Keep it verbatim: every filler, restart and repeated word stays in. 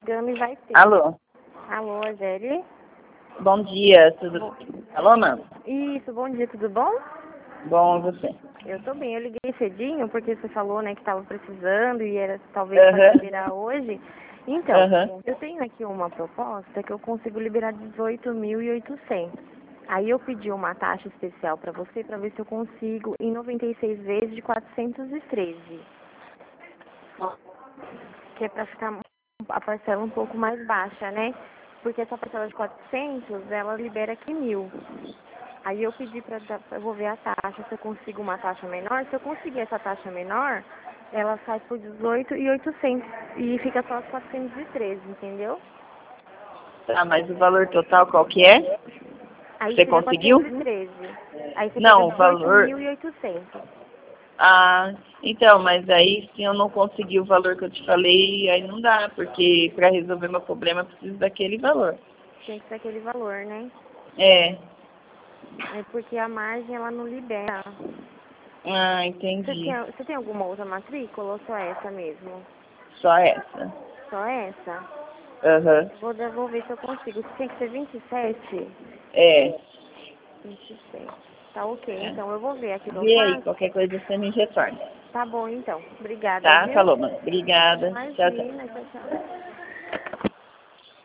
Gama e vai ter. Alô? Alô, Azeli? Bom dia, tudo Bom... bem? Alô, mano? Isso, bom dia, tudo bom? Bom, você? Eu tô bem, eu liguei cedinho porque você falou, né, que tava precisando e era talvez Aham. para liberar hoje. Então, Aham. eu tenho aqui uma proposta que eu consigo liberar dezoito mil e oitocentos. Aí eu pedi uma taxa especial para você para ver se eu consigo em noventa e seis vezes de quatrocentos e treze. Que é para ficar a parcela um pouco mais baixa, né? Porque essa parcela de quatrocentos, ela libera aqui mil. Aí eu pedi para eu vou ver a taxa, se eu consigo uma taxa menor. Se eu conseguir essa taxa menor, ela sai por dezoito mil e oitocentos e fica só os quatrocentos e treze, entendeu? Tá, mas o valor total qual que é? Aí Você seria conseguiu? quatrocentos e treze. Aí você pega Não, o dezoito valor... mil e oitocentos. Ah, então, mas aí se eu não conseguir o valor que eu te falei, aí não dá, porque para resolver meu problema eu preciso daquele valor. Tem que ser aquele valor, né? É. É porque a margem ela não libera. Ah, Você entendi. tem, você tem alguma outra matrícula ou só essa mesmo? Só essa. Só essa? Aham. Vou, vou ver se eu consigo. Tem que ser vinte e sete? É. vinte e sete. Tá ok, É. então eu vou ver aqui no Vê aí, fax. qualquer coisa você me retorna. Tá bom, então. Obrigada, Tá? viu? Falou, mano. Obrigada. Tchau, tchau. Imagina, tchau, tchau.